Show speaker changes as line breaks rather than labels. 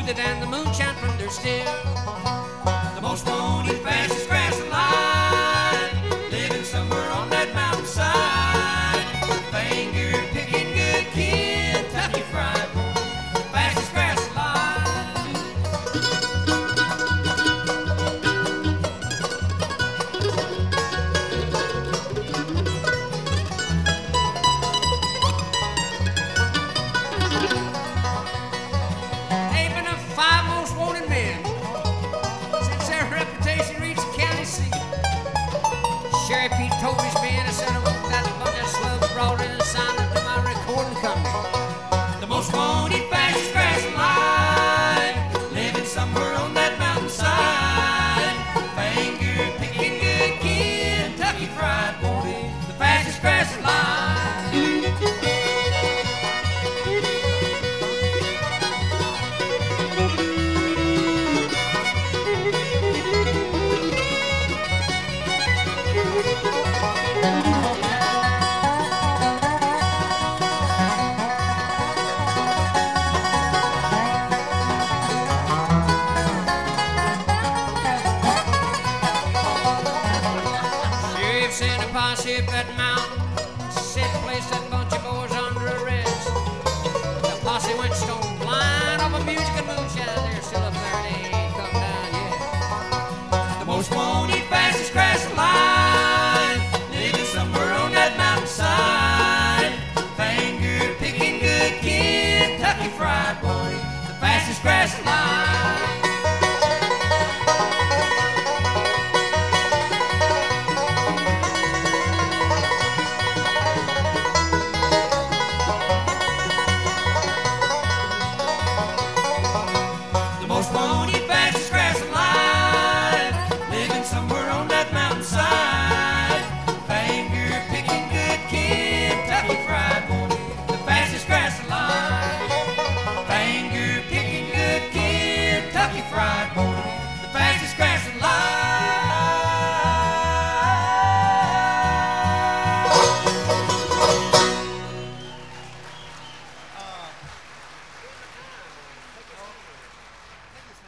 smoother than the moonshine from their still. The most wanted, fastest grass alive, living somewhere on that mountainside. Finger picking good Kentucky Fried Boy, fastest grass alive. They've been the 5 most wanted men since their reputation reached the county seat. Sheriff, he told his men, I said I want that bunch of slugs brought in and signed up to my recording company. The most wanted,